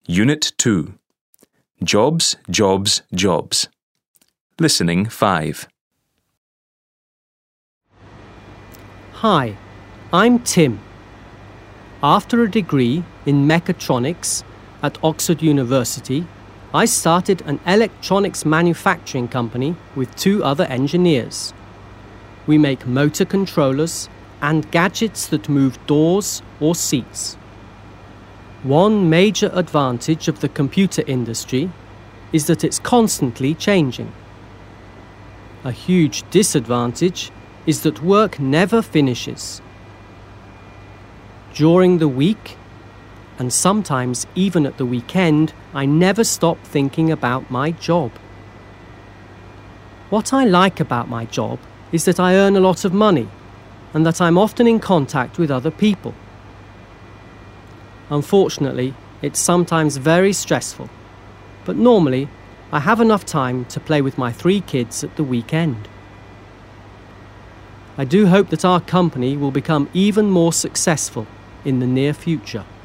Unit 2. Jobs, jobs, jobs. Listening 5. Hi, I'm Tim. After a degree in mechatronics at Oxford University, I started an electronics manufacturing company with 2 other engineers. We make motor controllers and gadgets that move doors or seats. One major advantage of the computer industry is that it's constantly changing. A huge disadvantage is that work never finishes. During the week, and sometimes even at the weekend, I never stop thinking about my job. What I like about my job is that I earn a lot of money and that I'm often in contact with other people. Unfortunately, it's sometimes very stressful, but normally I have enough time to play with my 3 kids at the weekend. I do hope that our company will become even more successful in the near future.